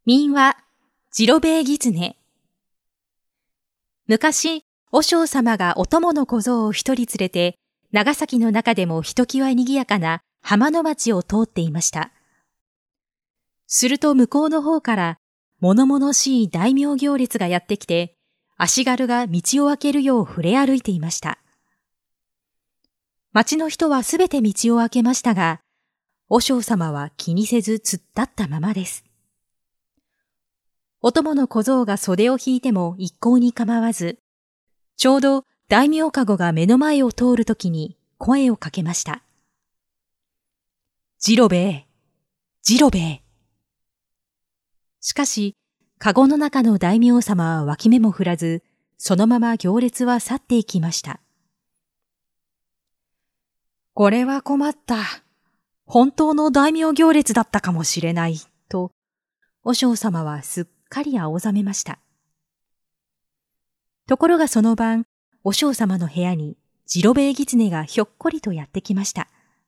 民話、次郎兵衛狐。昔、和尚様がお供の小僧を一人連れて、長崎の中でもひときわ賑やかな浜の町を通っていました。すると向こうの方から、物々しい大名行列がやってきて、足軽が道を開けるよう触れ歩いていました。町の人はすべて道を開けましたが、和尚様は気にせず突っ立ったままです。お供の小僧が袖を引いても一向に構わず、ちょうど大名かごが目の前を通るときに声をかけました。次郎兵衛、次郎兵衛。しかし、かごの中の大名様は脇目も振らず、そのまま行列は去っていきました。これは困った。本当の大名行列だったかもしれない、と、和尚様はすっかり青ざめました。ところがその晩、和尚様の部屋に次郎兵衛狐がひょっこりとやってきました。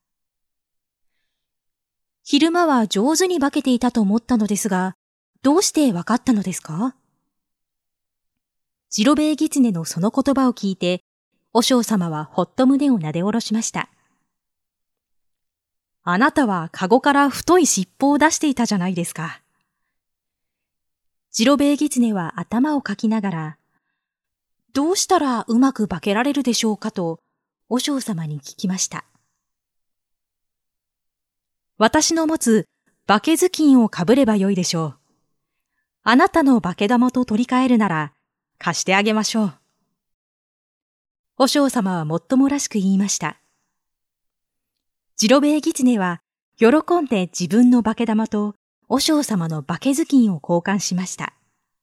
昼間は上手に化けていたと思ったのですが、どうしてわかったのですか？次郎兵衛狐のその言葉を聞いて、和尚様はほっと胸をなで下ろしました。あなたはかごから太い尻尾を出していたじゃないですか。次郎兵衛狐は頭をかきながら、どうしたらうまく化けられるでしょうかと、和尚様に聞きました。私の持つ化け頭巾をかぶればよいでしょう。あなたの化け玉と取り替えるなら、貸してあげましょう。和尚様はもっともらしく言いました。次郎兵衛狐は、喜んで自分の化け玉と和尚様の化け頭巾を交換しました。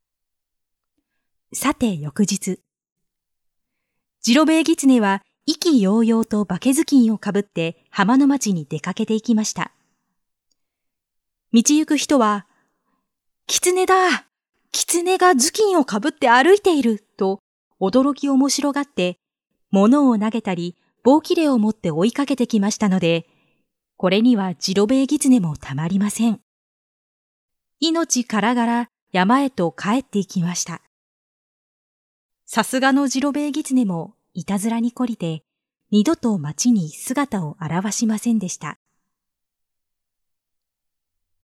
さて翌日、次郎兵衛狐は意気揚々と化け頭巾をかぶって浜の町に出かけていきました。道行く人は、狐だ！狐が頭巾をかぶって歩いていると驚き面白がって、物を投げたり棒切れを持って追いかけてきましたので、これには次郎兵衛狐もたまりません。命からがら山へと帰っていきました。さすがの次郎兵衛狐もいたずらに懲りて、二度と町に姿を現しませんでした。